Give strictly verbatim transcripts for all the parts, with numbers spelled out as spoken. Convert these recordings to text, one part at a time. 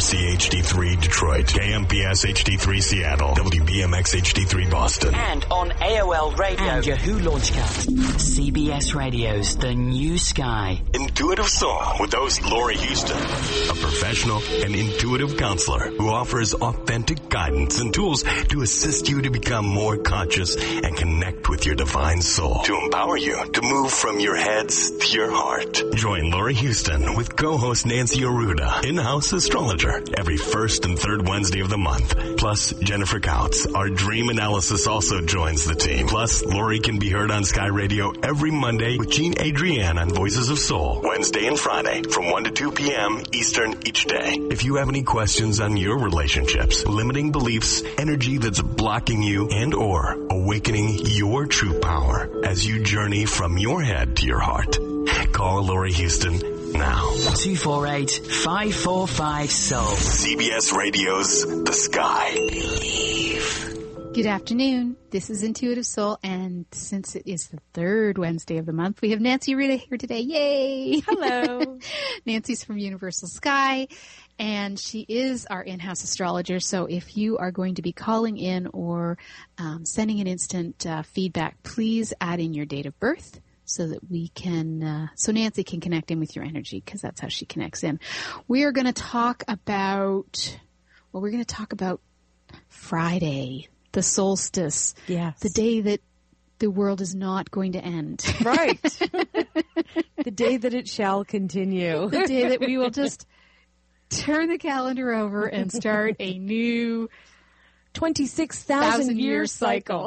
C H D three Detroit, K M P S H D three Seattle, W B M X H D three Boston. And on A O L Radio and Yahoo Launchcast. C B S Radio's The New Sky. Intuitive Soul with host Lori Houston, a professional and intuitive counselor who offers authentic guidance and tools to assist you to become more conscious and connect with your divine soul, to empower you to move from your heads to your heart. Join Lori Houston with co-host Nancy Arruda, in-house astrologer, every first and third Wednesday of the month. Plus, Jennifer Couts, our dream analysis, also joins the team. Plus, Lori can be heard on Sky Radio every Monday with Jean Adrienne on Voices of Soul, Wednesday and Friday from one to two p.m. Eastern each day. If you have any questions on your relationships, limiting beliefs, energy that's blocking you, and or awakening your true power as you journey from your head to your heart, call Lori Houston now. two four eight, five four five, soul. C B S Radio's The Sky. Believe. Good afternoon. This is Intuitive Soul, and since it is the third Wednesday of the month, we have Nancy Arruda here today. Yay! Hello. Nancy's from Universal Sky, and she is our in-house astrologer. So if you are going to be calling in or um, sending an instant uh, feedback, please add in your date of birth so that we can, uh, so Nancy can connect in with your energy, because that's how she connects in. We are going to talk about, well, we're going to talk about Friday, the solstice, yes, the day that the world is not going to end. Right. The day that it shall continue. The day that we will just turn the calendar over and start a new twenty-six thousand year cycle.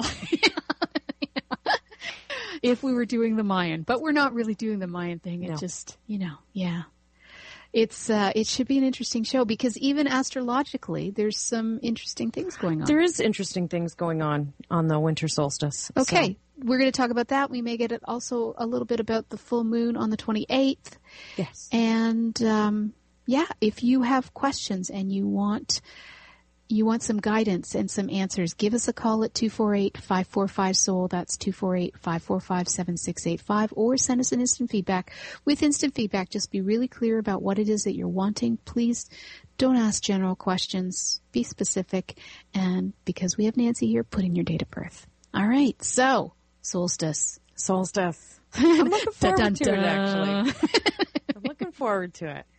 If we were doing the Mayan, but we're not really doing the Mayan thing. It no. just, you know, yeah. It's uh, it should be an interesting show, because even astrologically, there's some interesting things going on. There is interesting things going on on the winter solstice. Okay, so. We're going to talk about that. We may get it also a little bit about the full moon on the twenty-eighth. Yes. And um, yeah, if you have questions and you want you want some guidance and some answers, give us a call at two four eight, five four five, soul. That's two four eight, five four five, seven six eight five, or send us an instant feedback. With instant feedback, just be really clear about what it is that you're wanting. Please don't ask general questions. Be specific. And because we have Nancy here, put in your date of birth. All right. So, solstice. Solstice. I'm looking forward dun, dun, to dun. it, actually. I'm looking forward to it.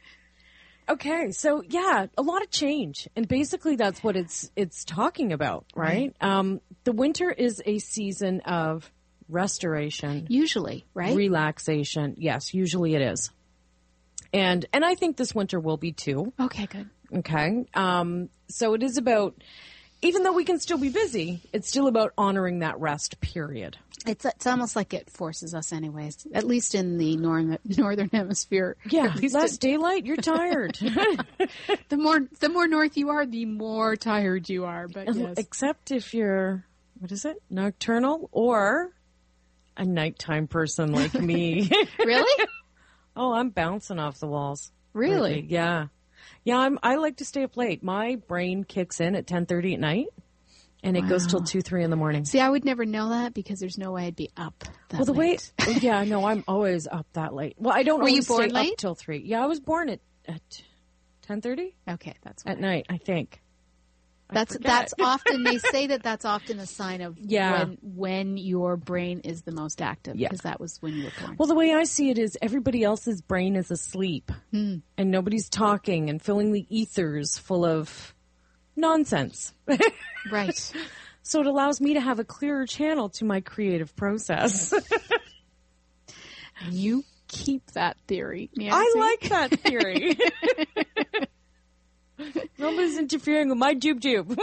Okay, so yeah, a lot of change, and basically that's what it's it's talking about, right? right. Um, the winter is a season of restoration, usually, right? Relaxation, yes, usually it is, and and I think this winter will be too. Okay, good. Okay, um, so it is about, even though we can still be busy, it's still about honoring that rest period. It's it's almost like it forces us anyways, at least in the nor- northern hemisphere. Yeah, less in- daylight, you're tired. the more the more north you are, the more tired you are. But yes. Except if you're, what is it, nocturnal or a nighttime person like me. Really? Oh, I'm bouncing off the walls. Really? Lately. Yeah. Yeah, I'm, I like to stay up late. My brain kicks in at ten thirty at night. And it wow. goes till two, three in the morning. See, I would never know that, because there's no way I'd be up that Well, the late. way, yeah, no, I'm always up that late. Well, I don't Were you always born stay late? up till three. Yeah, I was born at, at ten thirty. Okay, that's why. At night, I think. That's, I that's often, they say that that's often a sign of yeah. when, when your brain is the most active, yeah. because that was when you were born. Well, the way I see it is everybody else's brain is asleep, hmm. and nobody's talking and filling the ethers full of nonsense. Right. So it allows me to have a clearer channel to my creative process. You keep that theory, Nancy. I like that theory. Nobody's interfering with my jube jube.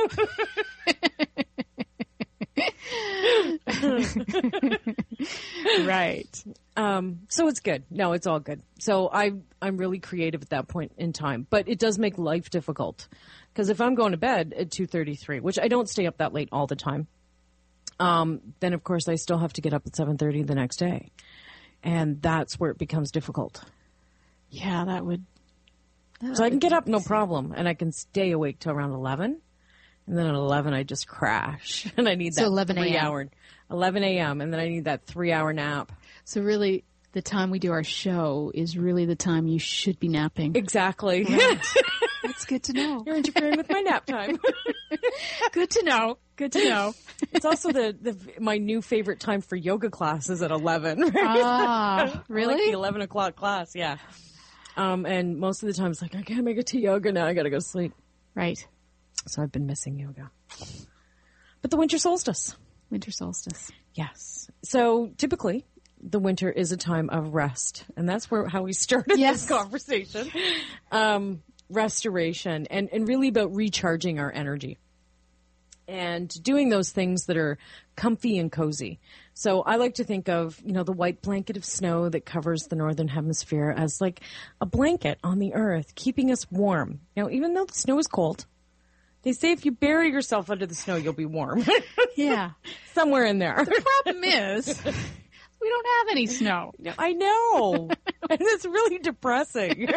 Right. Um, so it's good. No, it's all good. So I, I'm really creative at that point in time. But it does make life difficult. Because if I'm going to bed at two thirty-three, which I don't stay up that late all the time, um, then, of course, I still have to get up at seven thirty the next day. And that's where it becomes difficult. Yeah, that would... That so would I can get up no problem, and I can stay awake till around eleven. And then at eleven, I just crash. And I need that so eleven three hour... eleven a.m., and then I need that three-hour nap. So really, the time we do our show is really the time you should be napping. Exactly. Right. That's good to know. You're interfering with my nap time. Good to know. Good to know. It's also the, the my new favorite time for yoga classes at eleven. Right? Ah, really? I like the eleven o'clock class, yeah. Um, and most of the time it's like, I can't make it to yoga now. I got to go to sleep. Right. So I've been missing yoga. But the winter solstice. Winter solstice. Yes. So typically the winter is a time of rest. And that's where how we started yes. this conversation. Um, restoration and, and really about recharging our energy. And doing those things that are comfy and cozy. So I like to think of, you know, the white blanket of snow that covers the northern hemisphere as like a blanket on the earth, keeping us warm. Now, even though the snow is cold, they say if you bury yourself under the snow, you'll be warm. Yeah. Somewhere in there. The problem is we don't have any snow. I know. And it's really depressing.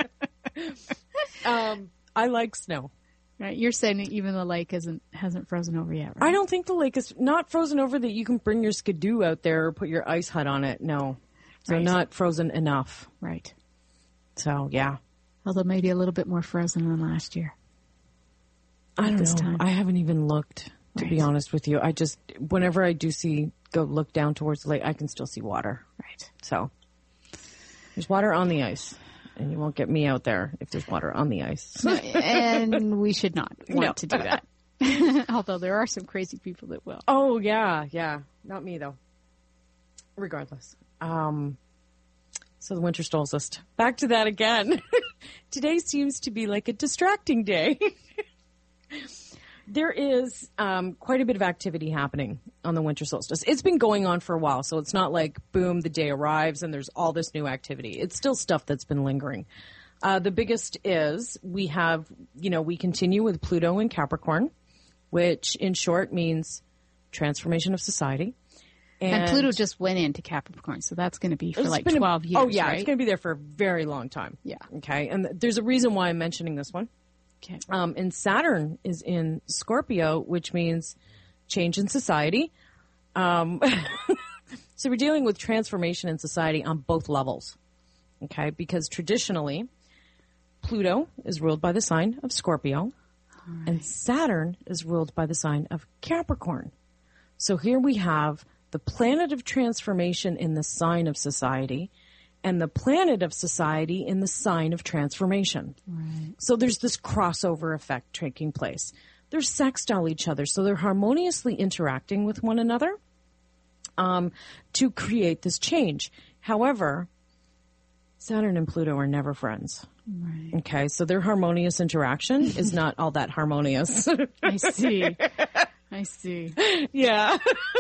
um, I like snow. Right, you're saying that even the lake isn't hasn't frozen over yet, right? I don't think the lake is not frozen over that you can bring your skidoo out there or put your ice hut on it. No. So Right. not frozen enough. Right. So, yeah. Although maybe a little bit more frozen than last year. I don't this know. time. I haven't even looked, to Right. be honest with you. I just, whenever I do see, go look down towards the lake, I can still see water. Right. So, there's water on the ice. And you won't get me out there if there's water on the ice. No, and we should not want No. to do that. Although there are some crazy people that will. Oh, yeah, yeah. Not me, though. Regardless. Um, so the winter solstice. Back to that again. Today seems to be like a distracting day. There is um, quite a bit of activity happening on the winter solstice. It's been going on for a while, so it's not like, boom, the day arrives and there's all this new activity. It's still stuff that's been lingering. Uh, the biggest is we have, you know, we continue with Pluto in Capricorn, which in short means transformation of society. And, And, Pluto just went into Capricorn, so that's going to be for it's like been a- twelve years, Oh, yeah, right? it's going to be there for a very long time. Yeah. Okay, and th- there's a reason why I'm mentioning this one. Okay. Um, and Saturn is in Scorpio, which means change in society. Um, so we're dealing with transformation in society on both levels. Okay, because traditionally, Pluto is ruled by the sign of Scorpio, right. and Saturn is ruled by the sign of Capricorn. So here we have the planet of transformation in the sign of society, and the planet of society in the sign of transformation. Right. So there's this crossover effect taking place. They're sextile each other, so they're harmoniously interacting with one another um, to create this change. However, Saturn and Pluto are never friends. Right. Okay, so their harmonious interaction is not all that harmonious. I see. I see. Yeah.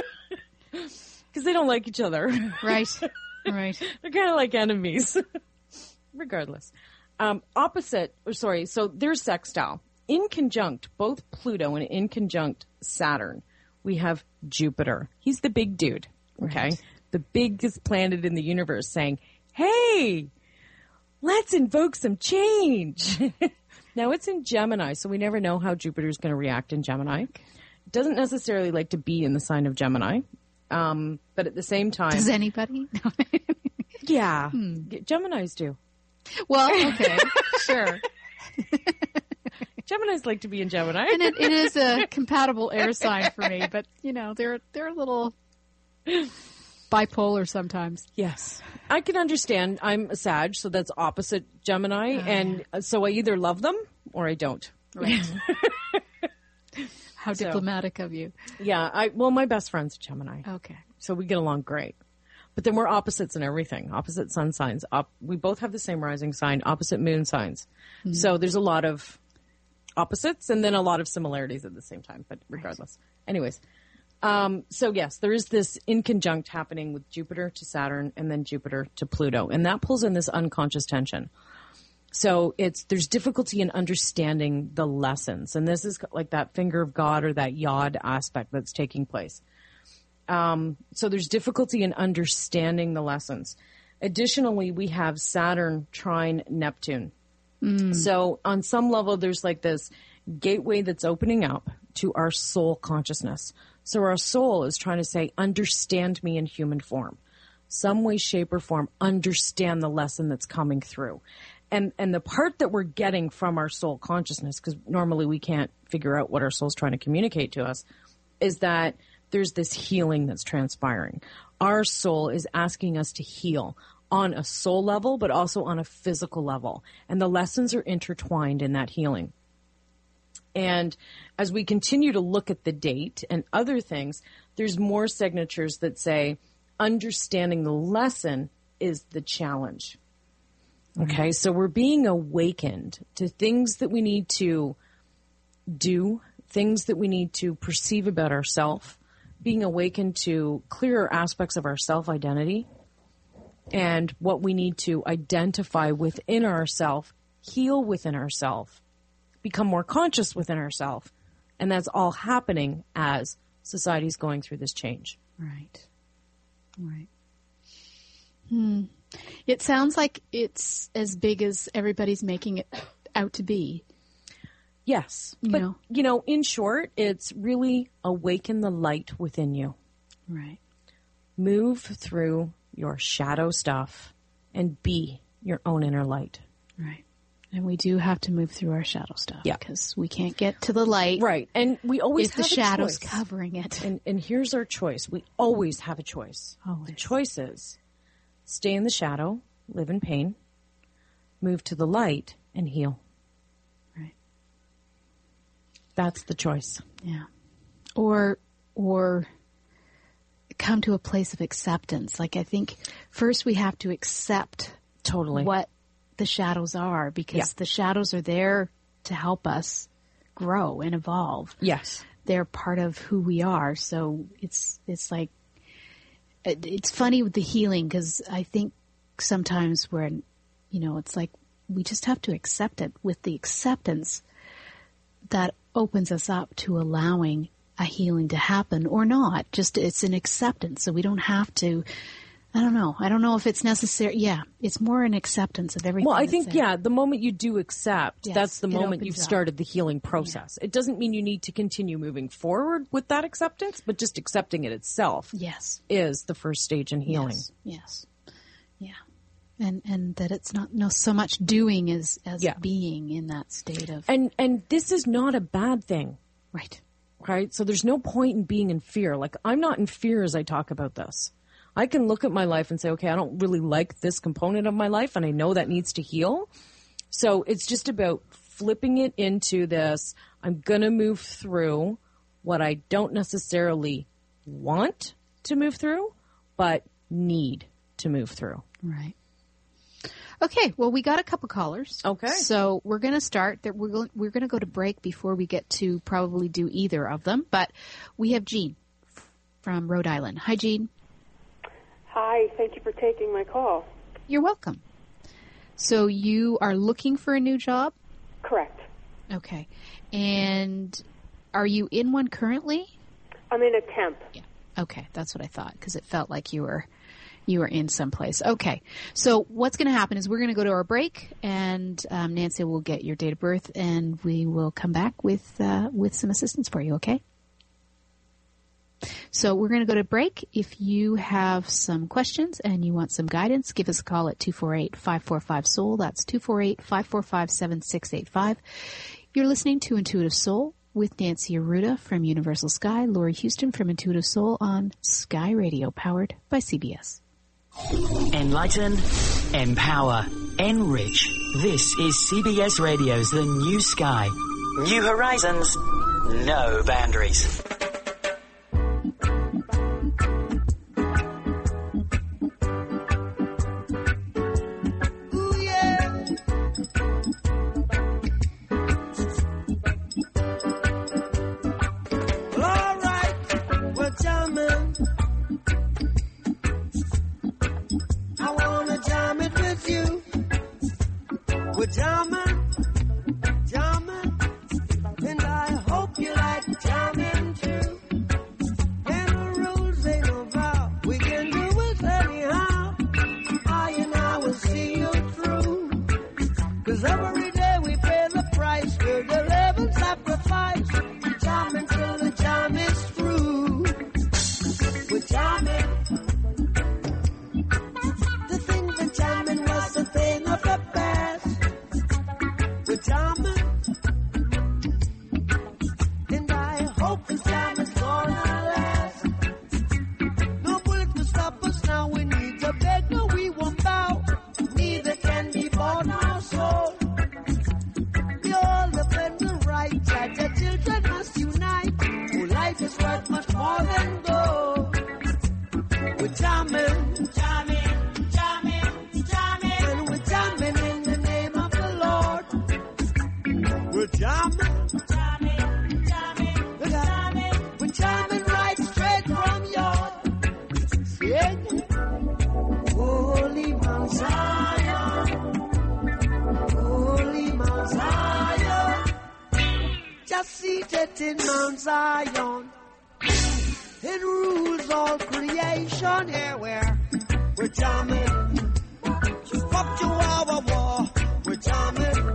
Because they don't like each other. Right. Right. They're kind of like enemies. Regardless. Um, opposite, or sorry, so they're sextile. In conjunct, both Pluto and in conjunct Saturn, we have Jupiter. He's the big dude, okay? Right. The biggest planet in the universe saying, hey, let's invoke some change. Now, it's in Gemini, so we never know how Jupiter's going to react in Gemini. It doesn't necessarily like to be in the sign of Gemini. Um, but at the same time... Does anybody? Yeah. Hmm. Geminis do. Well, okay. Sure. Geminis like to be in Gemini. And it, it is a compatible air sign for me, but, you know, they're, they're a little bipolar sometimes. Yes. I can understand. I'm a Sag, so that's opposite Gemini, uh, and so I either love them or I don't. Right. How so, diplomatic of you. Yeah. I well, my best friend's Gemini. Okay. So we get along great. But then we're opposites in everything. Opposite sun signs. Op- we both have the same rising sign, opposite moon signs. Mm-hmm. So there's a lot of opposites and then a lot of similarities at the same time, but regardless. Right. Anyways. Um, so yes, there is this in conjunct happening with Jupiter to Saturn and then Jupiter to Pluto. And that pulls in this unconscious tension. So it's, there's difficulty in understanding the lessons. And this is like that finger of God or that yod aspect that's taking place. Um, so there's difficulty in understanding the lessons. Additionally, we have Saturn trine Neptune. Mm. So on some level, there's like this gateway that's opening up to our soul consciousness. So our soul is trying to say, understand me in human form. Some way, shape, or form, understand the lesson that's coming through. And and the part that we're getting from our soul consciousness, because normally we can't figure out what our soul's trying to communicate to us, is that there's this healing that's transpiring. Our soul is asking us to heal on a soul level, but also on a physical level. And the lessons are intertwined in that healing. And as we continue to look at the date and other things, there's more signatures that say understanding the lesson is the challenge. Okay, so we're being awakened to things that we need to do, things that we need to perceive about ourselves, being awakened to clearer aspects of our self-identity and what we need to identify within ourselves, heal within ourselves, become more conscious within ourselves. And that's all happening as society's going through this change. Right. Right. Hmm. It sounds like it's as big as everybody's making it out to be. Yes. You but, know. you know, in short, it's really awaken the light within you. Right. Move through your shadow stuff and be your own inner light. Right. And we do have to move through our shadow stuff. Yeah. Because we can't get to the light. Right. And we always if have the shadows a choice. covering it. And, and here's our choice. We always have a choice. Always. The choice is stay in the shadow, live in pain, move to the light, and heal. Right. That's the choice. Yeah. Or, or come to a place of acceptance. Like, I think first we have to accept Totally. what the shadows are, because Yeah. the shadows are there to help us grow and evolve. Yes. They're part of who we are. So it's, it's like, it- it's funny with the healing, because I think sometimes we're, you know, it's like we just have to accept it. With the acceptance, that opens us up to allowing a healing to happen or not. Just it's an acceptance. So we don't have to, I don't know. I don't know if it's necessary. Yeah. It's more an acceptance of everything. Well, I that's think, there. yeah, the moment you do accept, Yes, that's the it moment opens you've up. started the healing process. It doesn't mean you need to continue moving forward with that acceptance, but just accepting it itself Yes. is the first stage in healing. Yes. Yes. Yeah. And, and that it's not no so much doing as, as Yeah. being in that state of, And and this is not a bad thing, right. right? So there's no point in being in fear. Like, I'm not in fear as I talk about this. I can look at my life and say, okay, I don't really like this component of my life, and I know that needs to heal. So it's just about flipping it into this, I'm going to move through what I don't necessarily want to move through, but need to move through. Right. Okay, well, we got a couple callers. Okay. So we're going to start. That we're going, we're going to go to break before we get to probably do either of them. But we have Jean from Rhode Island. Hi, Jean. Hi, thank you for taking my call. You're welcome. So you are looking for a new job? Correct. Okay. And are you in one currently? I'm in a temp. Yeah. Okay, that's what I thought, because it felt like you were you were in someplace. Okay. So what's going to happen is we're going to go to our break, and um, Nancy will get your date of birth, and we will come back with uh, with some assistance for you. Okay. So we're going to go to break. If you have some questions and you want some guidance, give us a call at two four eight, five four five, S O U L. That's two four eight, five four five, seven six eight five. You're listening to Intuitive Soul with Nancy Arruda from Universal Sky, Laurie Houston from Intuitive Soul on Sky Radio, powered by C B S. Enlighten, empower, enrich. This is C B S Radio's The New Sky. New horizons, no boundaries. The thing that jamming was a thing of the past. Jah, Jah children must unite. Oh, life is worth much more than gold. We're jamming, jamming, jamming, jamming. And we're jamming in the name of the Lord. We're jamming, jamming, jamming, we're jamming. We're jamming right straight from your sing. Holy Mount Zion, Holy Mount Zion, just seated in Mount Zion. It rules all creation. Here we're, we're jamming. Up to our war, we're jamming.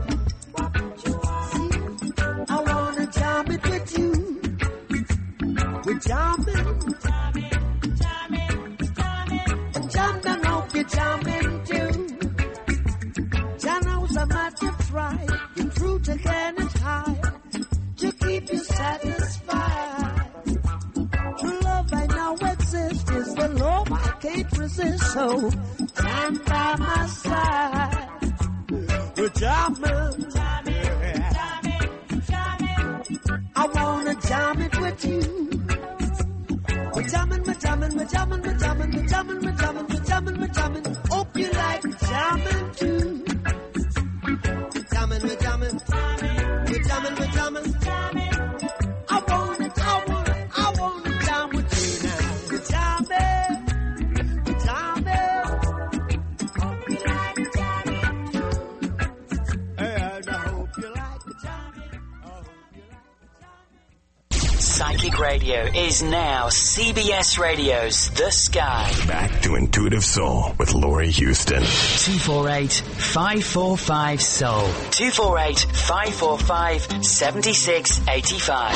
See, I wanna jam it with you. We're jamming. Jamming, jamming, jamming. And jam and hope you're jamming too. Jah knows a matter try. Your fruit again is high. To keep you satisfied. True love I know exists is the love I can't resist. So stand by my side. We're jamming, jamming, jamming, jamming. I wanna jam it with you. We're jamming, we're jamming, we're jamming, we're jamming, we're jamming, we're jamming, we're jamming, we're jamming. Hope you like jamming too. We're jamming, we're jamming, we're jamming, we're jamming. I wanna, I wanna, I wanna jam with you now. We're jamming, we're jamming. Hope you like jamming too. And I hope you like the jamming. I hope you like the jamming. Psychic Radio is now C B S Radio's The Sky. Back to Intuitive Soul with Laurie Houston. two four eight, five four five, soul. two four eight, five four five, seven six eight five.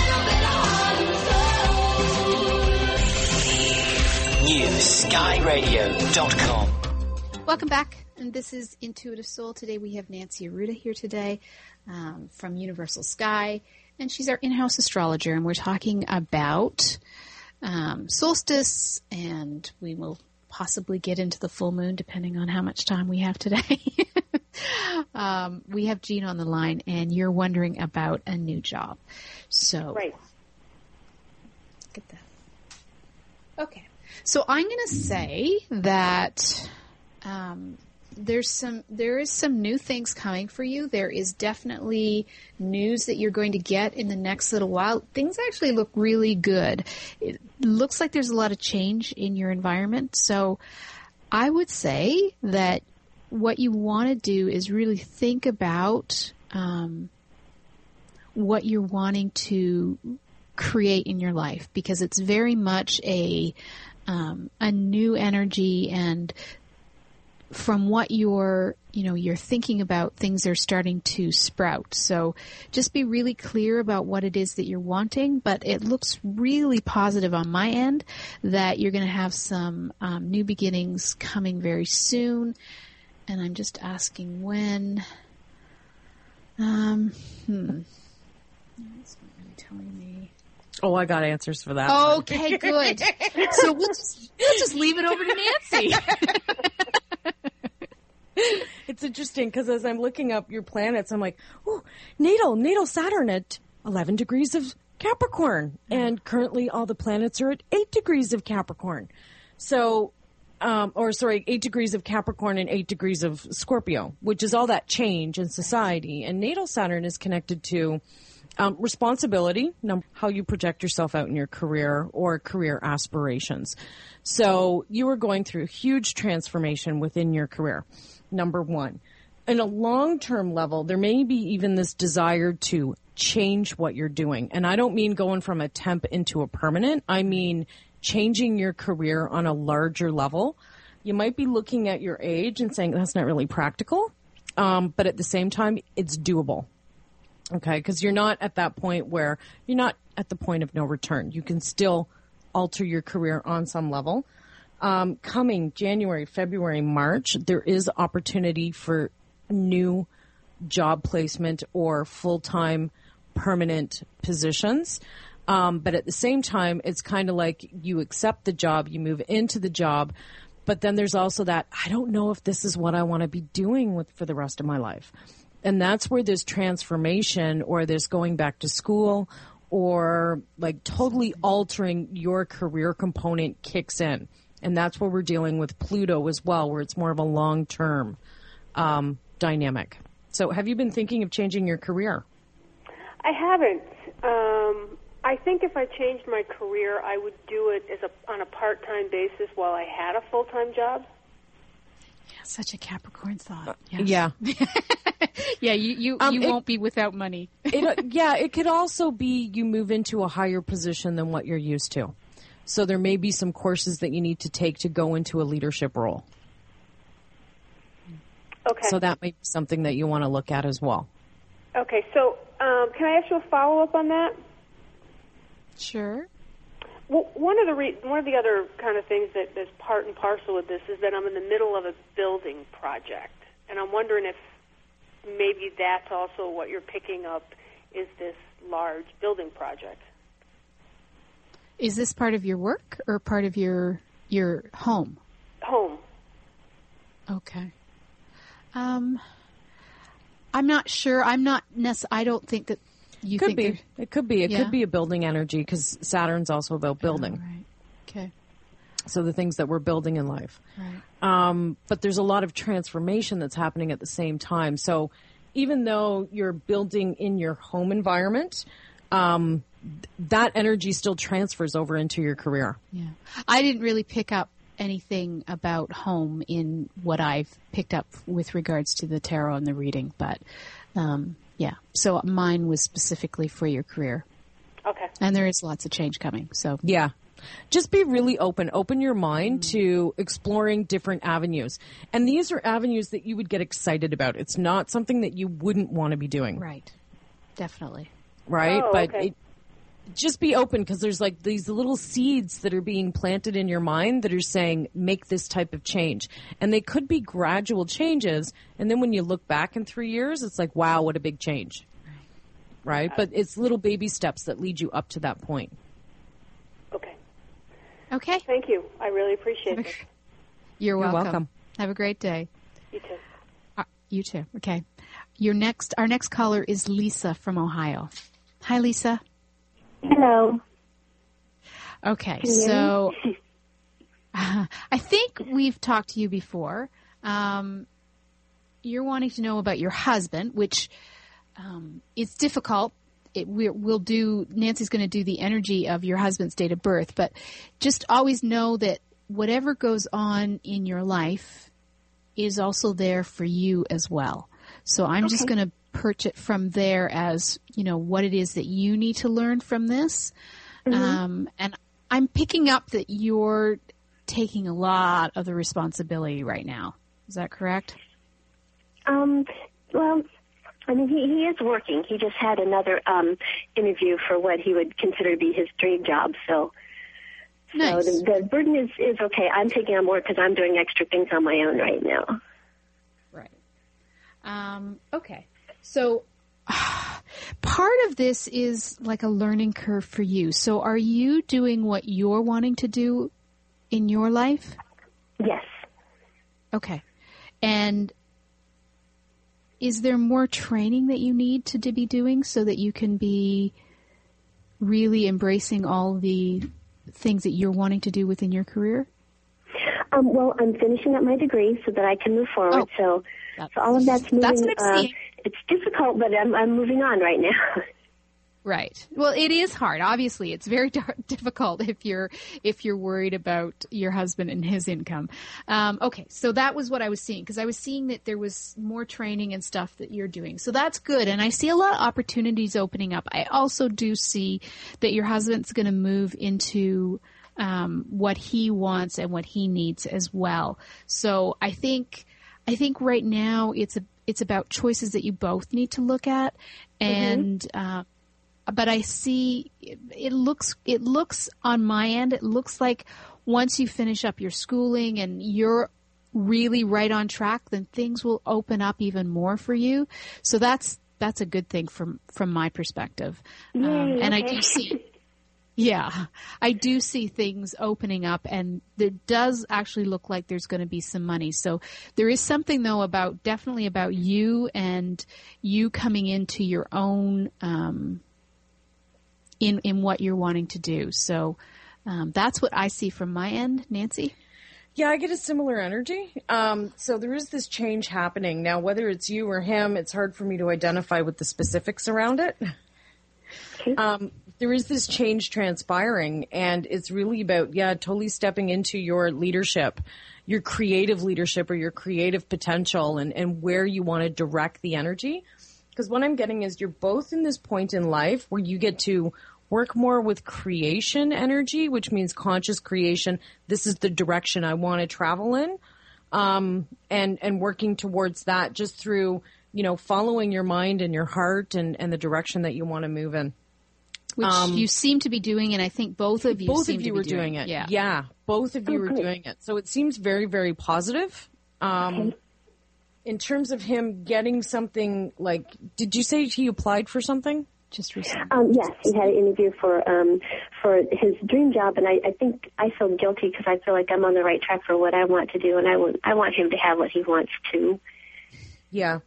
new sky radio dot com. Welcome back, and this is Intuitive Soul. Today we have Nancy Arruda here today um, from Universal Sky, and she's our in-house astrologer, and we're talking about um, solstice, and we will possibly get into the full moon depending on how much time we have today. um, we have Jean on the line, and you're wondering about a new job. So, Right. Get that. Okay. So I'm going to say that um, there's some there is some new things coming for you. There is definitely news that you're going to get in the next little while. Things actually look really good. It looks like there's a lot of change in your environment. So I would say that what you want to do is really think about um, what you're wanting to create in your life, because it's very much a um, a new energy, and from what you're you know you're thinking about, things are starting to sprout. So just be really clear about what it is that you're wanting. But it looks really positive on my end that you're going to have some um, new beginnings coming very soon. And I'm just asking when. Um, hmm. It's not really telling me. Oh, I got answers for that. one. Okay, good. So we'll just, we'll just leave it over to Nancy. It's interesting because as I'm looking up your planets, I'm like, oh, natal, natal Saturn at eleven degrees of Capricorn. And currently all the planets are at eight degrees of Capricorn. So, um, or sorry, eight degrees of Capricorn and eight degrees of Scorpio, which is all that change in society. And natal Saturn is connected to Um, responsibility, how you project yourself out in your career or career aspirations. So you are going through huge transformation within your career, number one. In a long-term level, there may be even this desire to change what you're doing. And I don't mean going from a temp into a permanent. I mean changing your career on a larger level. You might be looking at your age and saying, that's not really practical. Um, but at the same time, it's doable. Okay, because you're not at that point where you're not at the point of no return. You can still alter your career on some level. Um, coming January, February, March, there is opportunity for new job placement or full-time permanent positions. Um, but at the same time, it's kind of like you accept the job, you move into the job, but then there's also that, I don't know if this is what I want to be doing with for the rest of my life. And that's where this transformation or this going back to school or like totally altering your career component kicks in. And that's where we're dealing with Pluto as well, where it's more of a long-term um, dynamic. So have you been thinking of changing your career? I haven't. Um, I think if I changed my career, I would do it as a, on a part-time basis while I had a full-time job. Yeah, such a Capricorn thought. Yes. Yeah. yeah, you, you, Um, you it- won't be without money. It, yeah, it could also be you move into a higher position than what you're used to. So there may be some courses that you need to take to go into a leadership role. Okay. So that may be something that you want to look at as well. Okay, so um, can I ask you a follow-up on that? Sure. Well, one of the re- one of the other kind of things that is part and parcel with this is that I'm in the middle of a building project, and I'm wondering if maybe that's also what you're picking up is this large building project. Is this part of your work or part of your your home? Home. Okay. Um, I'm not sure. I'm not nec- I don't think that you Could think be. there- It could be. It Yeah. could be a building energy because Saturn's also about building. Oh, right. Okay. So the things that we're building in life. Right. Um, but there's a lot of transformation that's happening at the same time. So even though you're building in your home environment, um, th- that energy still transfers over into your career. Yeah. I didn't really pick up anything about home in what I've picked up with regards to the tarot and the reading, but um, yeah. So mine was specifically for your career. Okay. And there is lots of change coming. So Yeah. Just be really open. Open your mind to exploring different avenues. And these are avenues that you would get excited about. It's not something that you wouldn't want to be doing. right. Definitely. Right? Oh, but okay. it, just be open because there's like these little seeds that are being planted in your mind that are saying, make this type of change. And they could be gradual changes. And then when you look back in three years, it's like, wow, what a big change. Right? But it's little baby steps that lead you up to that point. Okay. Okay. Thank you. I really appreciate it. You're welcome. welcome. Have a great day. You too. Uh, you too. Okay. Your next, our next caller is Lisa from Ohio. Hi, Lisa. Hello. Okay, Can you hear so me? uh, I think we've talked to you before. Um, you're wanting to know about your husband, which um, is difficult. It, we, we'll do. Nancy's going to do the energy of your husband's date of birth, but just always know that whatever goes on in your life is also there for you as well. So I'm just Okay. going to perch it from there as, you know, what it is that you need to learn from this. Um, and I'm picking up that you're taking a lot of the responsibility right now. Is that correct? Um, well, I mean, he, he is working. He just had another um, interview for what he would consider to be his dream job. So, Nice. so the, the burden is, is okay. I'm taking on more because I'm doing extra things on my own right now. Right. Um, okay. So part of this is like a learning curve for you. So are you doing what you're wanting to do in your life? Yes. Okay. And is there more training that you need to, to be doing so that you can be really embracing all the things that you're wanting to do within your career? Um, well, I'm finishing up my degree so that I can move forward. Oh, so, that's- so all of that's moving. that's what I'm uh, seeing. It's difficult, but I'm, I'm moving on right now. Right. Well, it is hard. Obviously, it's very dar- difficult if you're if you're worried about your husband and his income. Um, okay, so that was what I was seeing because I was seeing that there was more training and stuff that you're doing. So that's good, and I see a lot of opportunities opening up. I also do see that your husband's going to move into um, what he wants and what he needs as well. So I think I think right now it's a it's about choices that you both need to look at, and. Uh, But I see it looks it looks on my end, it looks like once you finish up your schooling and you're really right on track, then things will open up even more for you. So that's that's a good thing from from my perspective. Yay, um, and I okay. do see Yeah, I do see things opening up, and there does actually look like there's going to be some money. So there is something, though, about definitely about you and you coming into your own um, in in what you're wanting to do. So um, that's what I see from my end, Nancy. Yeah, I get a similar energy. Um, so there is this change happening now. Whether it's you or him, it's hard for me to identify with the specifics around it. Um, there is this change transpiring, and it's really about, yeah, totally stepping into your leadership, your creative leadership or your creative potential, and, and where you want to direct the energy. Because what I'm getting is you're both in this point in life where you get to work more with creation energy, which means conscious creation. This is the direction I want to travel in. Um, and, and working towards that just through, you know, following your mind and your heart and, and the direction that you want to move in. Which Um, you seem to be doing, and I think both of you both seem of you to be were doing, it. Yeah. Yeah, both of you were doing it. So it seems very, very positive. Um, in terms of him getting something, like, did you say he applied for something? Just recently. Um, yes, he had an interview for um, for his dream job, and I, I think I feel guilty because I feel like I'm on the right track for what I want to do, and I want I want him to have what he wants to. Yeah.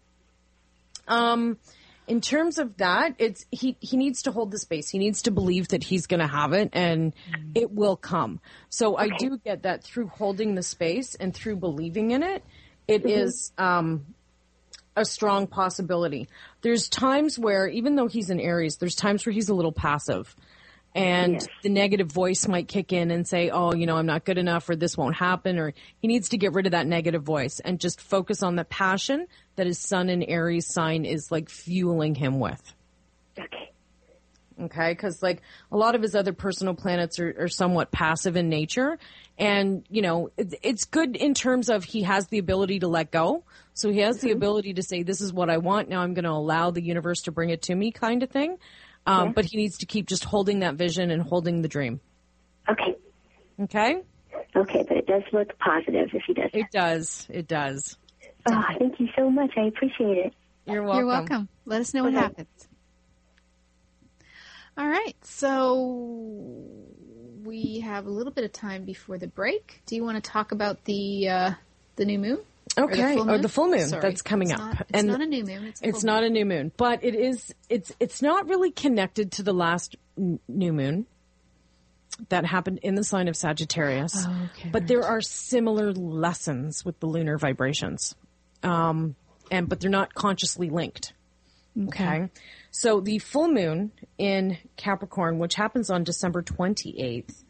Um, in terms of that, it's he, he needs to hold the space. He needs to believe that he's going to have it, and mm. it will come. So okay. I do get that through holding the space and through believing in it, it mm-hmm. is um, a strong possibility. There's times where, even though he's in Aries, there's times where he's a little passive. And yes. the negative voice might kick in and say, oh, you know, I'm not good enough, or this won't happen, or he needs to get rid of that negative voice and just focus on the passion that his sun in Aries sign is like fueling him with. Okay. Okay. Cause like a lot of his other personal planets are, are somewhat passive in nature. And, you know, it, it's good in terms of he has the ability to let go. So he has mm-hmm. the ability to say, this is what I want. Now I'm going to allow the universe to bring it to me, kind of thing. Um, yeah. But he needs to keep just holding that vision and holding the dream. Okay. Okay? Okay, but it does look positive if he does that. It does. It does. Oh, thank you so much. I appreciate it. You're welcome. You're welcome. Let us know okay. what happens. All right. So we have a little bit of time before the break. Do you want to talk about the uh, the new moon? Okay, or the full moon, or the full moon that's coming it's up. Not, it's and not a new moon. It's, a it's not moon. a new moon, but it is. It's it's not really connected to the last n- new moon that happened in the sign of Sagittarius. Oh, okay, but right. there are similar lessons with the lunar vibrations, um, and but they're not consciously linked. Okay. okay, so the full moon in Capricorn, which happens on December twenty-eighth,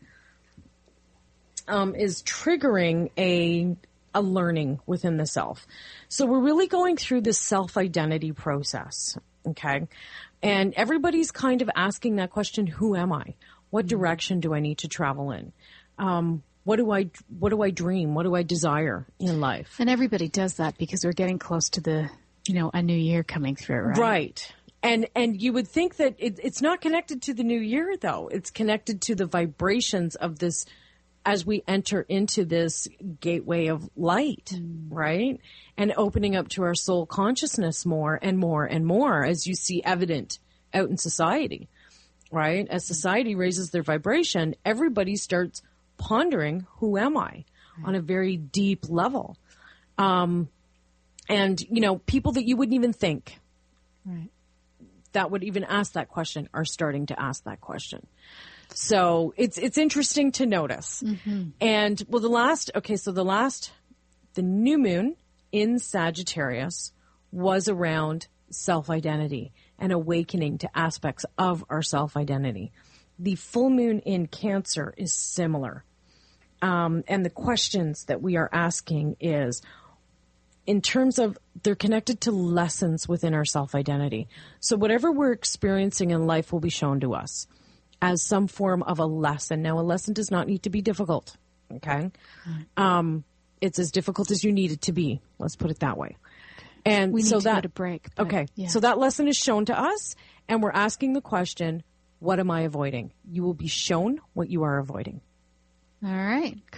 um, is triggering a. a learning within the self. So we're really going through this self-identity process, okay? And everybody's kind of asking that question, who am I? What direction do I need to travel in? Um, what do I, what do I dream? What do I desire in life? And everybody does that because we're getting close to the, you know, a new year coming through, right? Right. And, and you would think that it, it's not connected to the new year, though. It's connected to the vibrations of this as we enter into this gateway of light, mm. right? And opening up to our soul consciousness more and more and more, as you see evident out in society, right? As society raises their vibration, everybody starts pondering, who am I? Right. On a very deep level. Um, and, you know, people that you wouldn't even think right. that would even ask that question are starting to ask that question. So it's it's interesting to notice. Mm-hmm. And, well, the last, okay, so the last, the new moon in Sagittarius was around self-identity and awakening to aspects of our self-identity. The full moon in Cancer is similar. Um, and the questions that we are asking is, in terms of, they're connected to lessons within our self-identity. So whatever we're experiencing in life will be shown to us as some form of a lesson. Now, a lesson does not need to be difficult, okay? Um, it's as difficult as you need it to be. Let's put it that way. And we need so to that, go to break. But, okay, yeah. So that lesson is shown to us, and we're asking the question, what am I avoiding? You will be shown what you are avoiding. All right, cool.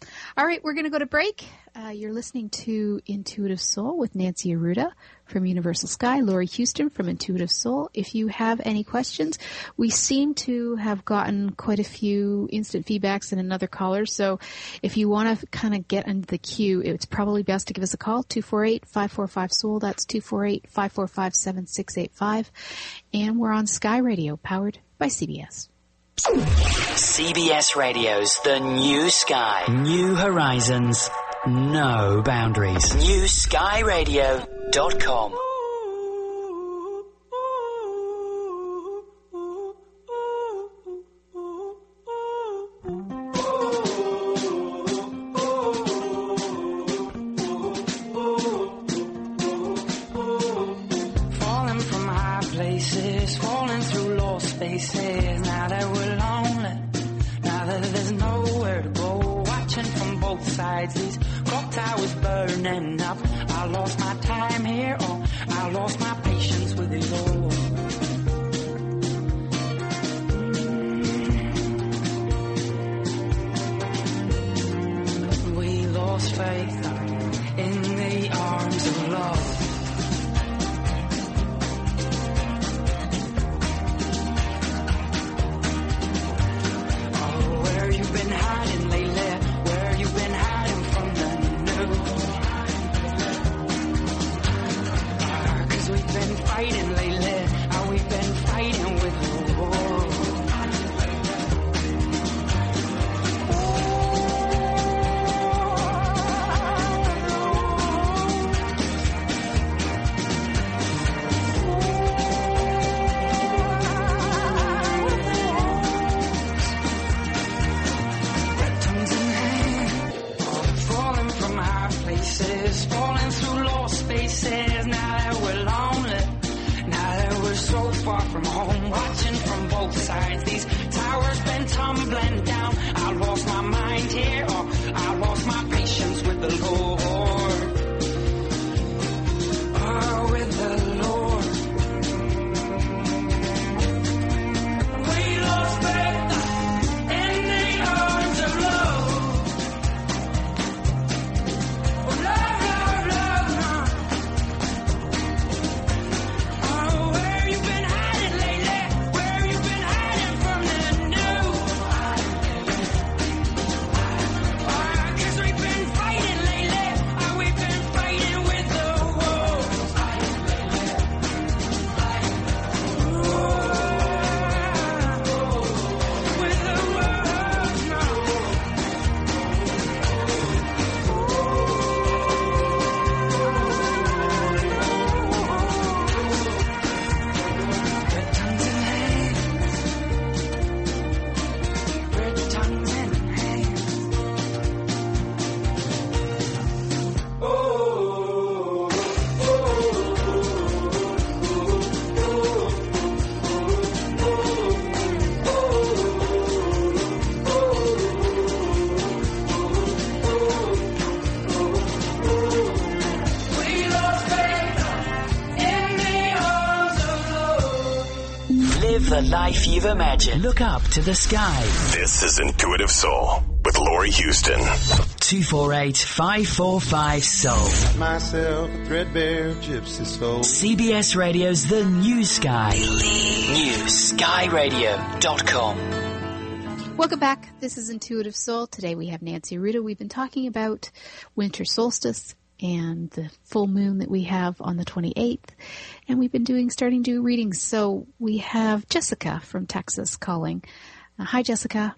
All right, we're going to go to break. Uh, you're listening to Intuitive Soul with Nancy Arruda from Universal Sky, Laurie Houston from Intuitive Soul. If you have any questions, we seem to have gotten quite a few instant feedbacks and another caller. So if you want to kind of get into the queue, it's probably best to give us a call, two four eight, five four five, soul. That's two four eight, five four five, seven six eight five. And we're on Sky Radio, powered by C B S. C B S Radio's The New Sky. New horizons, no boundaries. new sky radio dot com. Falling from high places, falling through lost spaces. Now that we're lonely, now that there's nowhere to go, watching from both sides, these clock towers burning up. I lost my time here, or I lost my patience with it all. Mm. We lost faith in the arms of love. Fighting lately, how we've been fighting with the world. Red tongues in hand, falling from high places, falling through lost spaces. Now that we're lonely, now that we're so far from home, watching from both sides, these towers been tumbling down. I lost my mind here, or I lost my patience with the Lord. Oh, with the Lord. We lost faith in the arms of love. Oh, love, love, love, love. Oh, where you been hiding lately? Where you been hiding from the new? Oh, 'cause we've been fighting lately. Oh, we've been fighting with the wolves. Oh, with the wolves now. Red tongues in hand. Red tongues in hand. We lost faith in the arms of love. Live the life you've imagined. Look up to the sky. This is Intuitive Soul with Laurie Houston. two four eight, five four five, soul. Myself a threadbare gypsy soul. C B S Radio's The New Sky. new sky radio dot com. Welcome back. This is Intuitive Soul. Today we have Nancy Arruda. We've been talking about winter solstice and the full moon that we have on the twenty-eighth. And we've been doing, starting to do readings. So we have Jessica from Texas calling. Uh, hi, Jessica.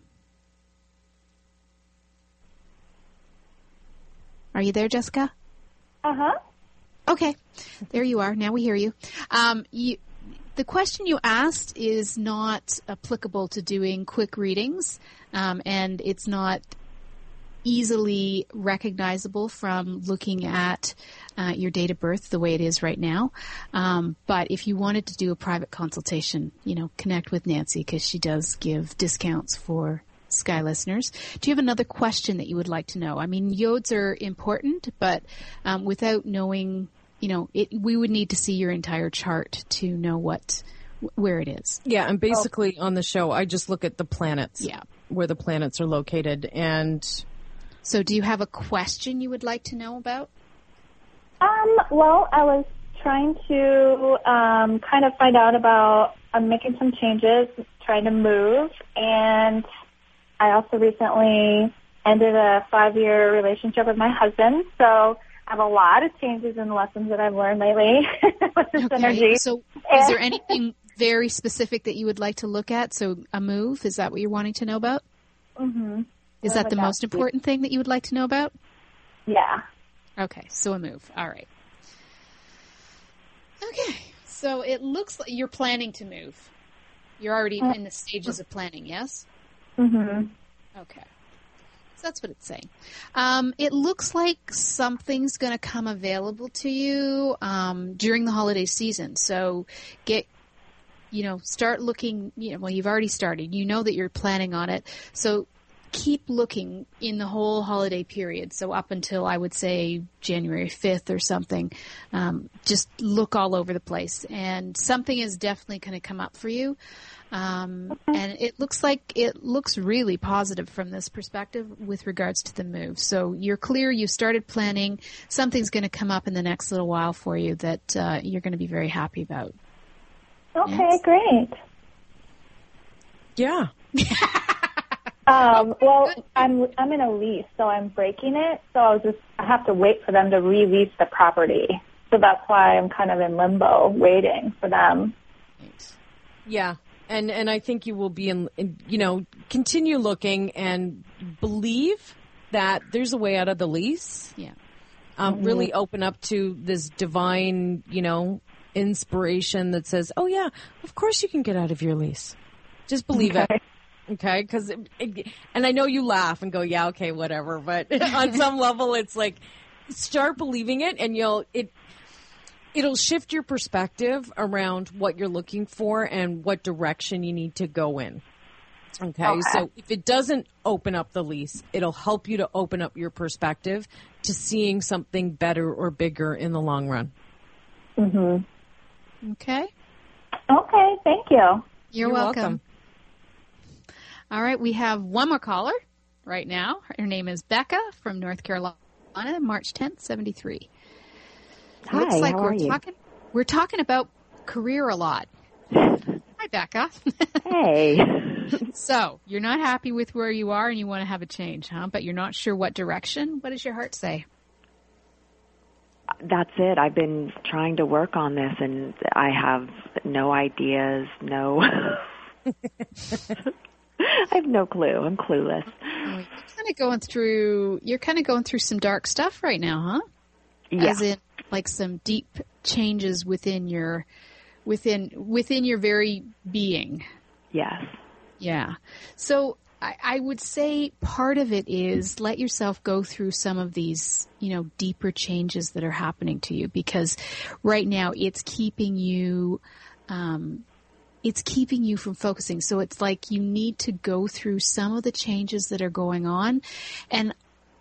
Are you there, Jessica? Uh-huh. Okay. There you are. Now we hear you. Um, you the question you asked is not applicable to doing quick readings, um, and it's not easily recognizable from looking at uh, your date of birth the way it is right now. Um, but if you wanted to do a private consultation, you know, connect with Nancy because she does give discounts for Sky listeners. Do you have another question that you would like to know? I mean, yodes are important, but um, without knowing, you know, it, we would need to see your entire chart to know what where it is. Yeah, and basically on the show, I just look at the planets. Yeah. Where the planets are located, and So do you have a question you would like to know about? Um, well, I was trying to um, kind of find out about, I'm making some changes, trying to move, and I also recently ended a five-year relationship with my husband, so I have a lot of changes in the lessons that I've learned lately with this Okay. energy. So is there anything very specific that you would like to look at? So a move, is that what you're wanting to know about? Mm-hmm. Is What that would the that most be? important thing that you would like to know about? Yeah. Okay, so a move. All right. Okay, so it looks like you're planning to move. You're already in the stages of planning, yes? Mm-hmm. Okay. So that's what it's saying. Um, it looks like something's going to come available to you um, during the holiday season. So get, you know, start looking, you know, well, you've already started. You know that you're planning on it. So keep looking in the whole holiday period. So up until, I would say, January fifth or something. Um, just look all over the place. And something is definitely going to come up for you. Um, and it looks like it looks really positive from this perspective with regards to the move. So you're clear, you started planning, something's going to come up in the next little while for you that uh, you're going to be very happy about. Okay, Yes. great. Yeah. Um, well, I'm I'm in a lease, so I'm breaking it. So I'll just I have to wait for them to release the property. So that's why I'm kind of in limbo, waiting for them. Yeah. And and I think you will be in, in, you know, continue looking and believe that there's a way out of the lease. Yeah. Um, Mm-hmm. Really open up to this divine, you know, inspiration that says, oh, yeah, of course you can get out of your lease. Just believe Okay. it. Okay? Because, and I know you laugh and go, yeah, okay, whatever. But on some level, it's like, start believing it and you'll, it, it'll shift your perspective around what you're looking for and what direction you need to go in. Okay? Okay. So if it doesn't open up the lease, it'll help you to open up your perspective to seeing something better or bigger in the long run. Mm-hmm. Okay. Okay, thank you. You're, You're welcome. welcome. All right, we have one more caller right now. Her name is Becca from North Carolina, March tenth, seventy-three. Hi, Looks like how we're are you? talking we're talking about career a lot. Hi, Becca. Hey. So, you're not happy with where you are and you want to have a change, huh? But you're not sure what direction? What does your heart say? That's it. I've been trying to work on this and I have no ideas, no... I have no clue. I'm clueless. You're kind of going through you're kind of going through some dark stuff right now, huh? Yeah. As in like some deep changes within your within within your very being. Yes. Yeah. So I, I would say part of it is let yourself go through some of these, you know, deeper changes that are happening to you because right now it's keeping you, um, it's keeping you from focusing. So it's like you need to go through some of the changes that are going on. And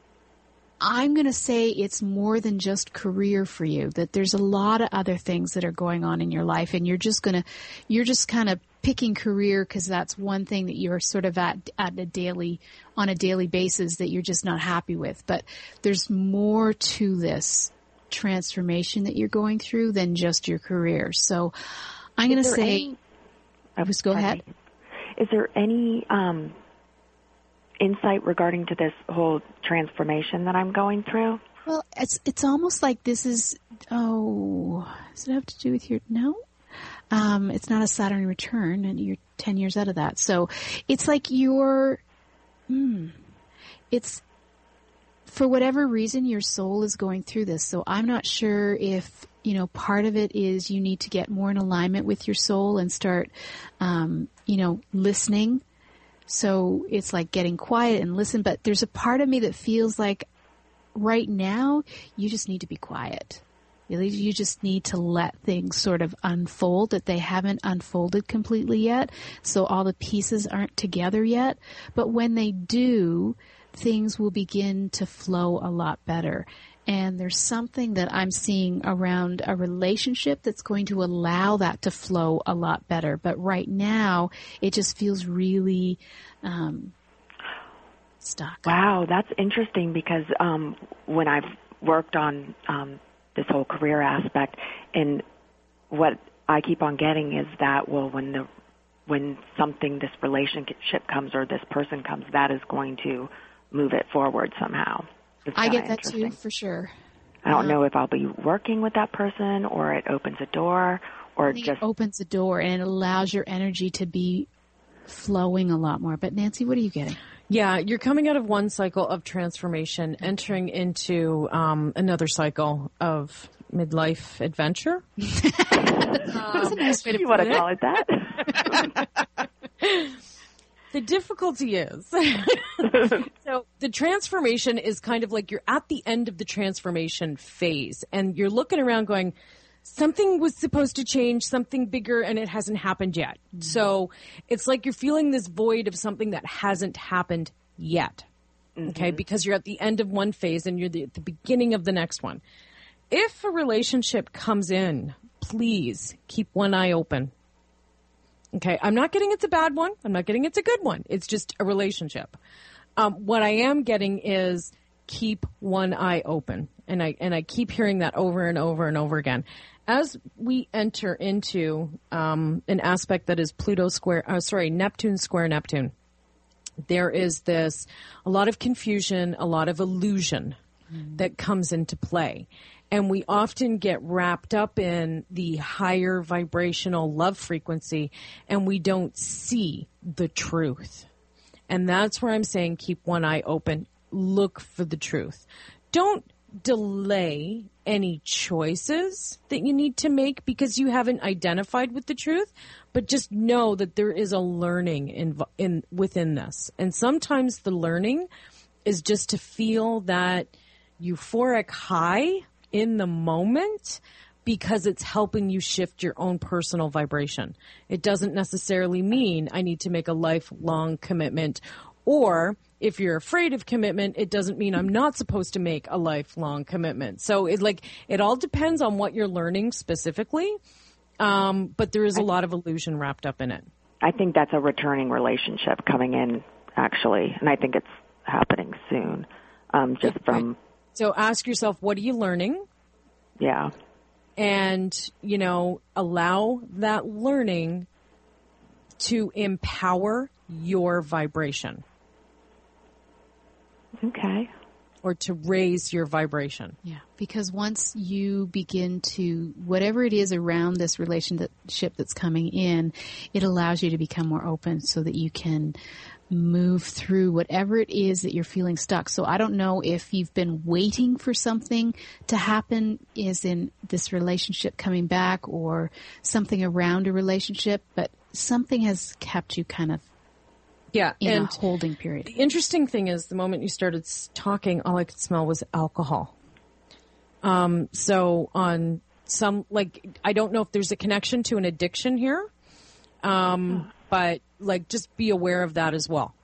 I'm going to say it's more than just career for you, that there's a lot of other things that are going on in your life and you're just going to, you're just kind of picking career because that's one thing that you're sort of at, at a daily, on a daily basis that you're just not happy with. But there's more to this transformation that you're going through than just your career. So I'm going to there say, any- Oh, just go pardon ahead. me. Is there any um, insight regarding to this whole transformation that I'm going through? Well, it's it's almost like this is, oh, does it have to do with your, no? Um, it's not a Saturn return, and you're ten years out of that. So it's like you're, hmm, it's, for whatever reason, your soul is going through this. So I'm not sure if, you know, part of it is you need to get more in alignment with your soul and start, um, you know, listening. So it's like getting quiet and listen. But there's a part of me that feels like right now you just need to be quiet. Really, you just need to let things sort of unfold, that they haven't unfolded completely yet. So all the pieces aren't together yet. But when they do, things will begin to flow a lot better. And there's something that I'm seeing around a relationship that's going to allow that to flow a lot better. But right now, it just feels really, um, stuck. Wow, that's interesting because um, when I've worked on um, this whole career aspect, and what I keep on getting is that, well, when the when something, this relationship comes or this person comes, that is going to move it forward somehow. It's I get that interesting. too, for sure. I don't um, know if I'll be working with that person or it opens a door or I think just it opens a door and it allows your energy to be flowing a lot more. But Nancy, what are you getting? Yeah, you're coming out of one cycle of transformation, entering into um, another cycle of midlife adventure. That's a nice way to you put want to it. call it that? The difficulty is, so the transformation is kind of like you're at the end of the transformation phase and you're looking around going, something was supposed to change, something bigger, and it hasn't happened yet. Mm-hmm. So it's like you're feeling this void of something that hasn't happened yet. Mm-hmm. Okay. Because you're at the end of one phase and you're the, at the beginning of the next one. If a relationship comes in, please keep one eye open. Okay. I'm not getting it's a bad one. I'm not getting it's a good one. It's just a relationship. Um, what I am getting is keep one eye open. And I, and I keep hearing that over and over and over again. As we enter into, um, an aspect that is Pluto square, uh, sorry, Neptune square Neptune, there is this, a lot of confusion, a lot of illusion mm. that comes into play. And we often get wrapped up in the higher vibrational love frequency and we don't see the truth. And that's where I'm saying keep one eye open. Look for the truth. Don't delay any choices that you need to make because you haven't identified with the truth, but just know that there is a learning in, in within this. And sometimes the learning is just to feel that euphoric high in the moment because it's helping you shift your own personal vibration. It doesn't necessarily mean I need to make a lifelong commitment, or if you're afraid of commitment, it doesn't mean I'm not supposed to make a lifelong commitment. So it like it all depends on what you're learning specifically. Um, but there is a lot of illusion wrapped up in it. I think that's a returning relationship coming in, actually, and I think it's happening soon. Um, just Okay. from So ask yourself, what are you learning? yeah, And, you know, allow that learning to empower your vibration. Okay. Or to raise your vibration. Yeah, because once you begin to, whatever it is around this relationship that's coming in, it allows you to become more open so that you can move through whatever it is that you're feeling stuck. So I don't know if you've been waiting for something to happen, is in this relationship coming back or something around a relationship, but something has kept you kind of Yeah, in and a holding period. The interesting thing is the moment you started s- talking, all I could smell was alcohol. Um, so on some, like, I don't know if there's a connection to an addiction here, um, but like just be aware of that as well.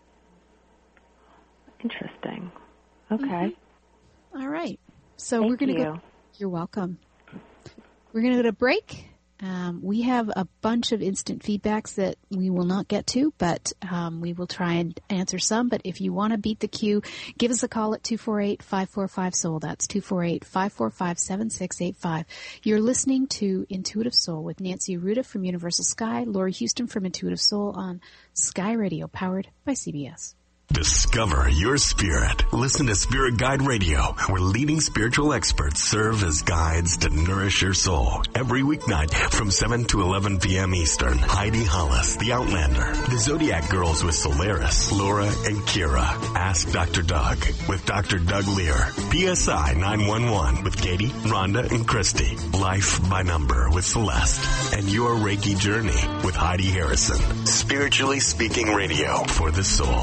Interesting. Okay. Mm-hmm. All right. So Thank we're going to you. go. You're welcome. We're going to go to break. Um, we have a bunch of instant feedbacks that we will not get to, but um, we will try and answer some. But if you want to beat the queue, give us a call at two four eight, five four five, soul. That's two four eight, five four five, seven six eight five. You're listening to Intuitive Soul with Nancy Arruda from Universal Sky, Lori Houston from Intuitive Soul on Sky Radio, powered by C B S. Discover your spirit. Listen to Spirit Guide Radio, where leading spiritual experts serve as guides to nourish your soul. Every weeknight from seven to eleven p.m. Eastern, Heidi Hollis, The Outlander, the Zodiac Girls with Solaris, Laura and Kira, Ask Doctor Doug with Doctor Doug Lear, P S I nine one one with Katie, Rhonda, and Christy, Life by Number with Celeste, and Your Reiki Journey with Heidi Harrison. Spiritually Speaking Radio for the soul.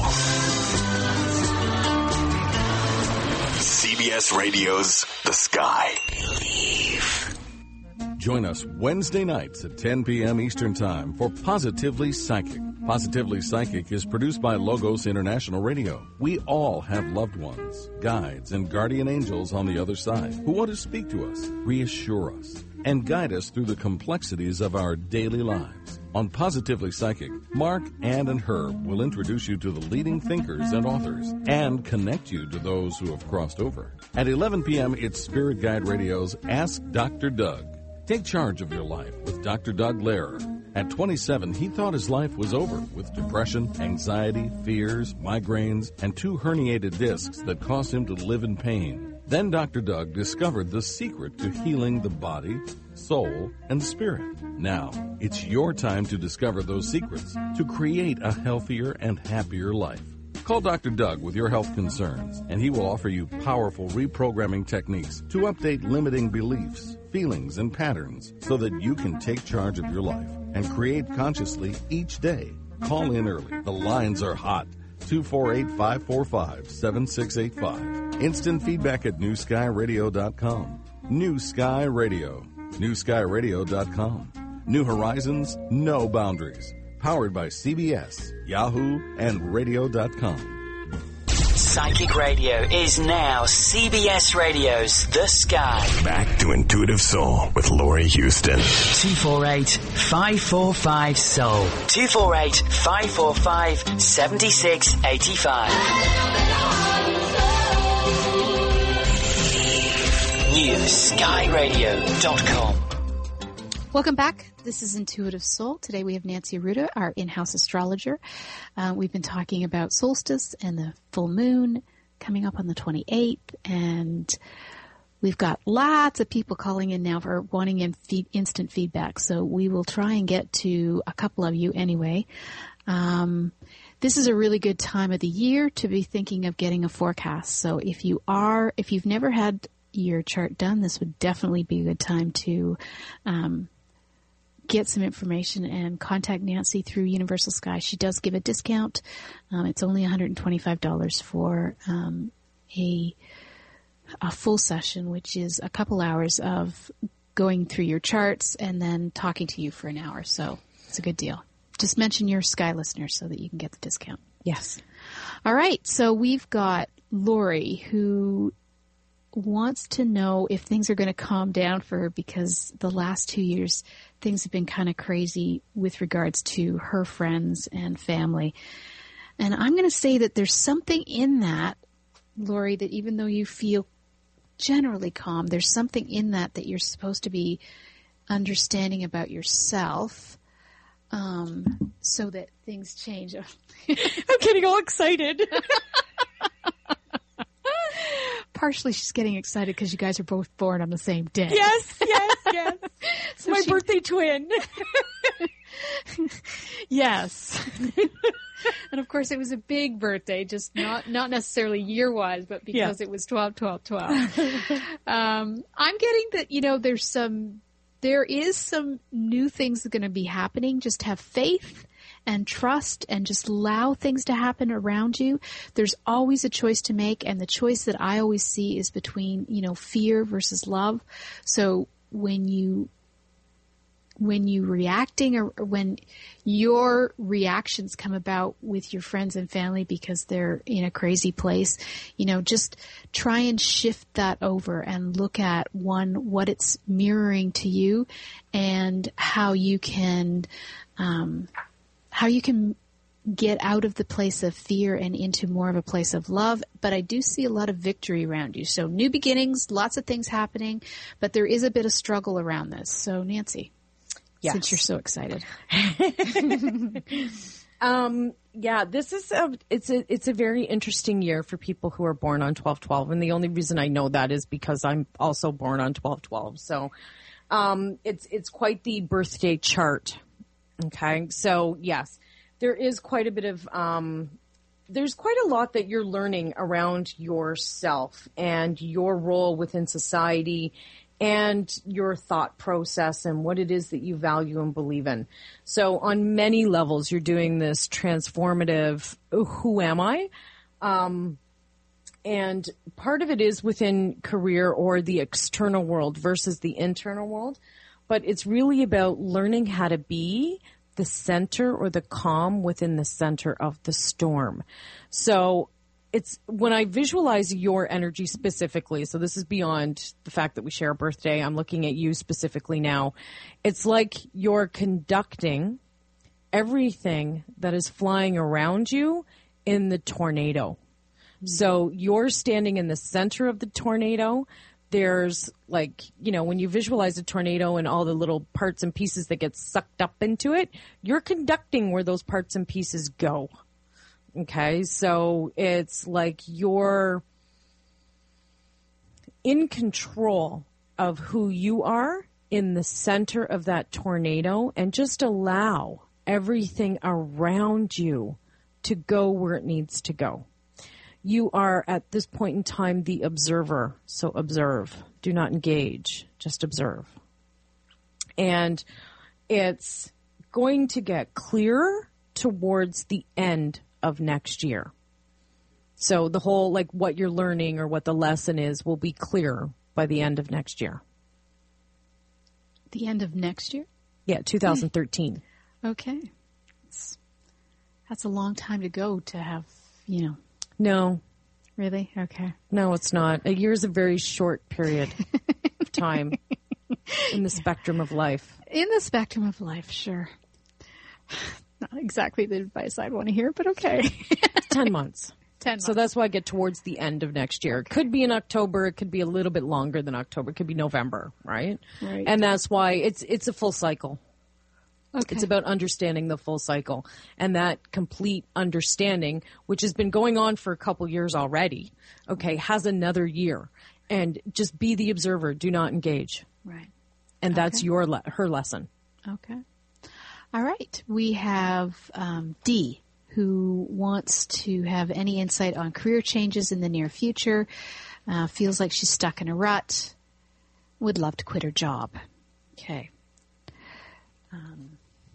C B S Radio's The Sky. Believe. Join us Wednesday nights at ten p.m. Eastern Time for Positively Psychic. Positively Psychic is produced by Logos International Radio. We all have loved ones, guides, and guardian angels on the other side who want to speak to us, reassure us, and guide us through the complexities of our daily lives. On Positively Psychic, Mark, Ann, and Herb will introduce you to the leading thinkers and authors and connect you to those who have crossed over. At eleven p.m., it's Spirit Guide Radio's Ask Doctor Doug. Take charge of your life with Doctor Doug Lehrer. At twenty-seven, he thought his life was over with depression, anxiety, fears, migraines, and two herniated discs that caused him to live in pain. Then Doctor Doug discovered the secret to healing the body, soul, and spirit. Now, it's your time to discover those secrets to create a healthier and happier life. Call Doctor Doug with your health concerns, and he will offer you powerful reprogramming techniques to update limiting beliefs, feelings, and patterns so that you can take charge of your life and create consciously each day. Call in early. The lines are hot. two four eight, five four five, seven six eight five. Instant feedback at new sky radio dot com. New Sky Radio. new sky radio dot com. New horizons, no boundaries. Powered by C B S, Yahoo, and radio dot com. Psychic Radio is now C B S Radio's The Sky. Back to Intuitive Soul with Laurie Houston. two four eight, five four five, soul. two four eight, five four five, seven six eight five. new sky radio dot com. Welcome back. This is Intuitive Soul. Today we have Nancy Arruda, our in-house astrologer. Uh, we've been talking about solstice and the full moon coming up on the twenty-eighth, and we've got lots of people calling in now for wanting in feed, instant feedback, so we will try and get to a couple of you anyway. Um, this is a really good time of the year to be thinking of getting a forecast. So if you are, if you've never had your chart done, this would definitely be a good time to um, get some information and contact Nancy through Universal Sky. She does give a discount. Um, it's only one hundred twenty-five dollars for um, a a full session, which is a couple hours of going through your charts and then talking to you for an hour. So it's a good deal. Just mention your Sky listeners so that you can get the discount. Yes. All right. So we've got Lori, who wants to know if things are going to calm down for her, because the last two years things have been kind of crazy with regards to her friends and family. And I'm going to say that there's something in that, Lori, that even though you feel generally calm, there's something in that that you're supposed to be understanding about yourself, um, so that things change. I'm getting all excited. Partially she's getting excited because you guys are both born on the same day. Yes, yes, yes. So my she... birthday twin. Yes. And of course it was a big birthday, just not, not necessarily year-wise, but because yeah. it was twelve, twelve, twelve. um, I'm getting that, you know, there's some, there is some new things that are going to be happening. Just have faith and trust and just allow things to happen around you. There's always a choice to make, and the choice that I always see is between, you know, fear versus love. So when you when you reacting or when your reactions come about with your friends and family because they're in a crazy place, you know, just try and shift that over and look at, one, what it's mirroring to you and how you can, um, how you can get out of the place of fear and into more of a place of love. But I do see a lot of victory around you. So new beginnings, lots of things happening, but there is a bit of struggle around this. So Nancy. Yes. Since you're so excited. um, yeah, this is a, it's a, it's a very interesting year for people who are born on twelve twelve. And the only reason I know that is because I'm also born on twelve twelve. So, um, it's, it's quite the birthday chart. Okay. So yes, there is quite a bit of, um, there's quite a lot that you're learning around yourself and your role within society and your thought process and what it is that you value and believe in. So on many levels, you're doing this transformative, who am I? Um, and part of it is within career or the external world versus the internal world. But it's really about learning how to be the center or the calm within the center of the storm. So it's when I visualize your energy specifically, so this is beyond the fact that we share a birthday, I'm looking at you specifically now. It's like you're conducting everything that is flying around you in the tornado. Mm-hmm. So you're standing in the center of the tornado. There's like, you know, when you visualize a tornado and all the little parts and pieces that get sucked up into it, you're conducting where those parts and pieces go. Okay, so it's like you're in control of who you are in the center of that tornado, and just allow everything around you to go where it needs to go. You are at this point in time the observer, so observe. Do not engage, just observe. And it's going to get clearer towards the end of next year. So the whole, like what you're learning or what the lesson is will be clearer by the end of next year. The end of next year? Yeah, two thousand thirteen. Okay. That's, that's a long time to go to have, you know. No. Really? Okay. No, it's not. A year is a very short period of time in the spectrum of life. In the spectrum of life, sure. Not exactly the advice I'd want to hear, but okay. Ten months. Ten months. So that's why I get towards the end of next year. It could be in October. It could be a little bit longer than October. It could be November, right? Right. And that's why it's it's a full cycle. Okay. It's about understanding the full cycle. And that complete understanding, which has been going on for a couple years already, okay, has another year. And just be the observer. Do not engage. Right. And Okay. that's your le- her lesson. Okay. All right. We have um, Dee, who wants to have any insight on career changes in the near future, uh, feels like she's stuck in a rut, would love to quit her job. Okay. Um,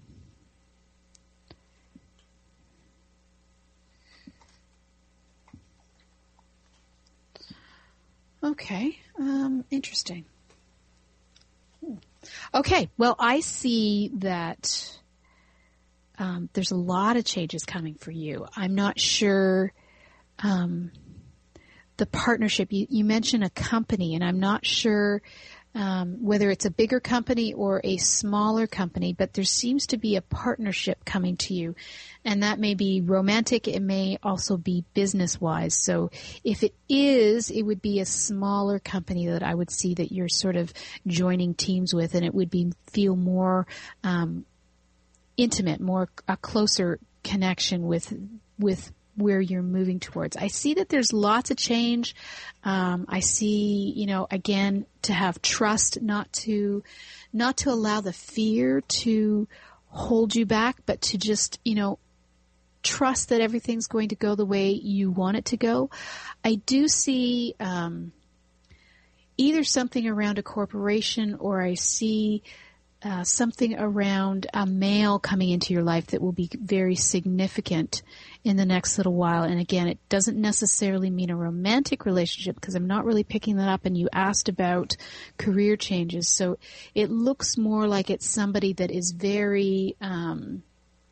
okay. Um, interesting. Hmm. Okay. Well, I see that Um, there's a lot of changes coming for you. I'm not sure um, the partnership. You, you mentioned a company, and I'm not sure um, whether it's a bigger company or a smaller company, but there seems to be a partnership coming to you. And that may be romantic. It may also be business-wise. So if it is, it would be a smaller company that I would see that you're sort of joining teams with, and it would be feel more um intimate, more a closer connection with with where you're moving towards. I see that there's lots of change. Um, I see, you know, again, to have trust, not to not to allow the fear to hold you back, but to just, you know, trust that everything's going to go the way you want it to go. I do see um, either something around a corporation, or I see Uh, something around a male coming into your life that will be very significant in the next little while. And again, it doesn't necessarily mean a romantic relationship, because I'm not really picking that up. And you asked about career changes. So it looks more like it's somebody that is very, um,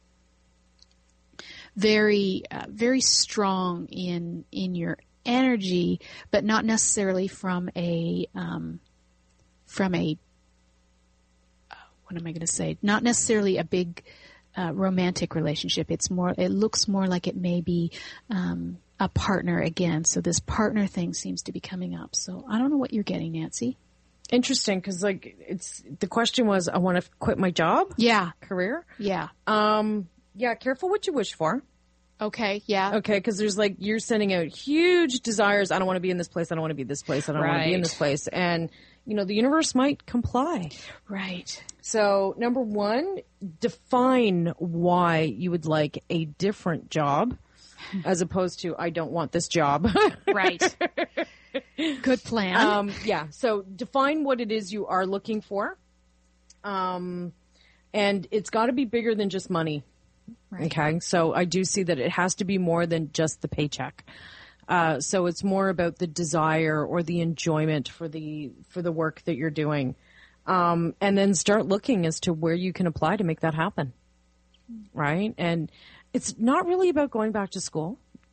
very, uh, very strong in, in your energy, but not necessarily from a, um, from a, what am I going to say? Not necessarily a big uh, romantic relationship. It's more. It looks more like it may be um, a partner again. So this partner thing seems to be coming up. So I don't know what you're getting, Nancy. Interesting, because like it's the question was, I want to quit my job. Yeah, career. Yeah. Um. Yeah. Careful what you wish for. Okay. Yeah. Okay, because there's like you're sending out huge desires. I don't want to be in this place. I don't want to be this place. I don't want to be in this place. And you know the universe might comply. Right. So number one, define why you would like a different job, as opposed to I don't want this job. Right. Good plan. Um, yeah. So define what it is you are looking for. Um, and it's got to be bigger than just money. Right. Okay. So I do see that it has to be more than just the paycheck. Uh, so it's more about the desire or the enjoyment for the, for the work that you're doing. Um, and then start looking as to where you can apply to make that happen. Right. And it's not really about going back to school.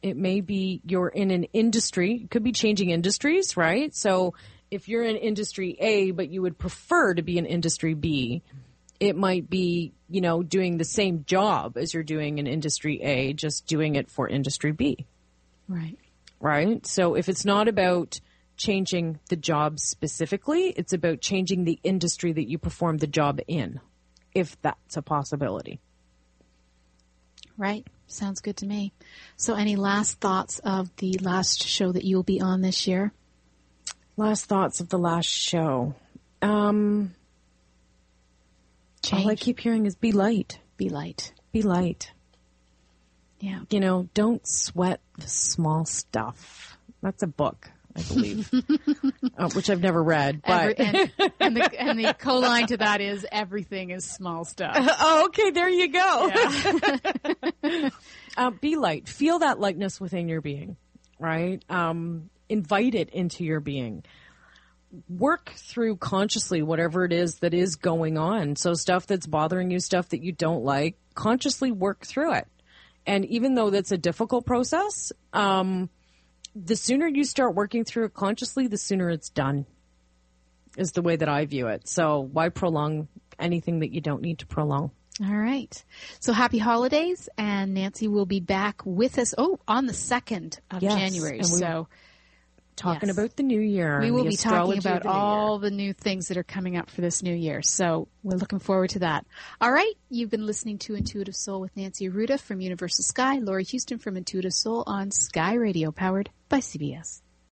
It may be you're in an industry. It could be changing industries, right? So if you're in industry A, but you would prefer to be in industry B, it might be, you know, doing the same job as you're doing in industry A, just doing it for industry B. Right. Right? So if it's not about changing the job specifically, it's about changing the industry that you perform the job in, if that's a possibility. Right. Sounds good to me. So any last thoughts of the last show that you'll be on this year? Last thoughts of the last show. Um, all I keep hearing is be light. Be light. Be light. Yeah. You know, don't sweat the small stuff. That's a book, I believe, uh, which I've never read. But Every, and, and, the, and the co-line to that is everything is small stuff. Oh, okay. There you go. Yeah. uh, be light. Feel that lightness within your being, right? Um, invite it into your being. Work through consciously whatever it is that is going on. So stuff that's bothering you, stuff that you don't like, consciously work through it. And even though that's a difficult process, um, the sooner you start working through it consciously, the sooner it's done, is the way that I view it. So why prolong anything that you don't need to prolong? All right. So happy holidays, and Nancy will be back with us, oh, on the second of Yes, January. and we- So Talking yes. about the new year. We and will the be talking astrology of about the new year. all the new things that are coming up for this new year. So we're looking forward to that. All right. You've been listening to Intuitive Soul with Nancy Arruda from Universal Sky, Laurie Houston from Intuitive Soul on Sky Radio, powered by C B S.